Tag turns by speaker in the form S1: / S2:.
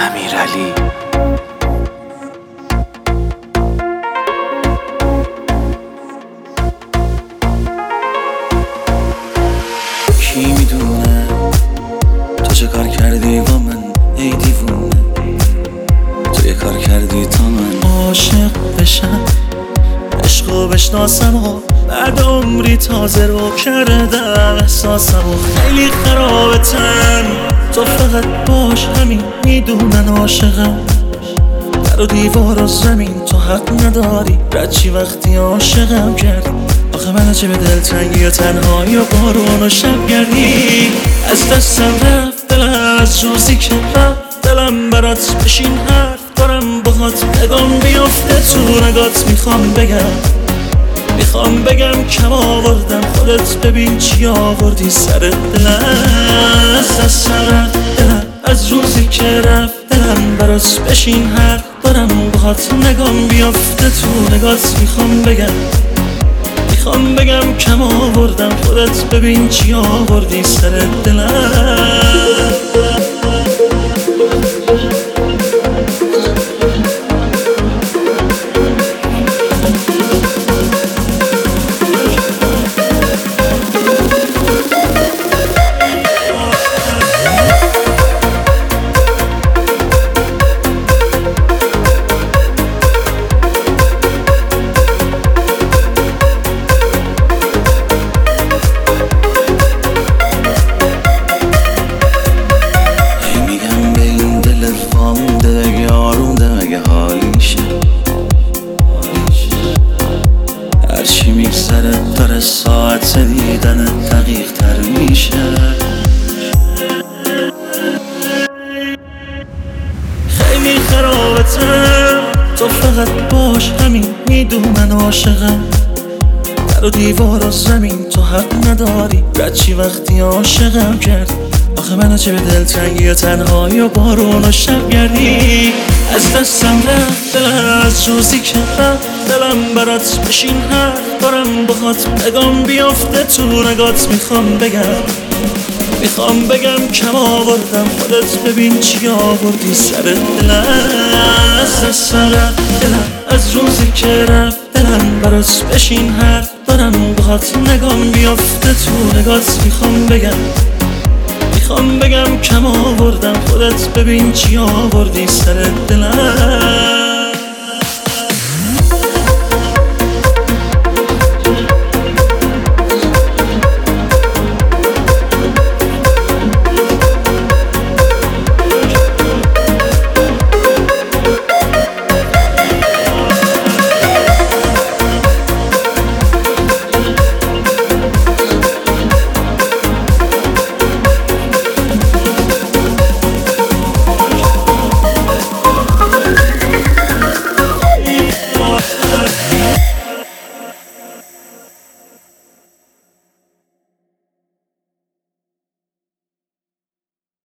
S1: امیرعلی. کی میدونه تو چه کار کردی با من ای دیوونه؟ تو یه کار کردی تا من عاشق بشم، عشقو بشناسم و بعد عمری تازه رو کردم احساسم و خیلی خرابتم. تو فقط باش همین میدونن عاشقم، در و دیوار و زمین تو حق نداری رد چی وقتی عاشقم کردی. آخه من چه به دلتنگی و تنهایی و بارون و شب گردی. از دستم رفت دلم از روزی که رفت دلم برات بشین حرف دارم باهات نگام بیافته تو نگات. میخوام بگم کم آوردم خودت ببین چی آوردی سر دلم. از دستم رفت دلم از روزی که رفت دلم برات بشین حرف دارم باهات نگام بیافته تو نگات. میخوام بگم کم آوردم خودت ببین چی آوردی سر دلم. هرچی میگذره داره ساعت دیدن دقیق تر میشه. خیلی خرابتم تو فقط باش همین میدونن عاشقم، در و دیوار و زمین تو حق نداری رد چی وقتی عاشقم کردی. آخه منو چه به دلتنگی و تنهایی و بارون و شب گردی. از دستم رفت دلم از روزی که رفت دلم برات بشین حرف دارم باهات نگام بیافته تو نگات. میخوام بگم کم آوردم خودت ببین چی آوردی سر دلم. از دستم رفت دلم از روزی که رفت دلم برات بشین حرف دارم باهات نگام بیافته تو نگات. میخوام بگم کم آوردم خودت ببین چی آوردی سر دلم.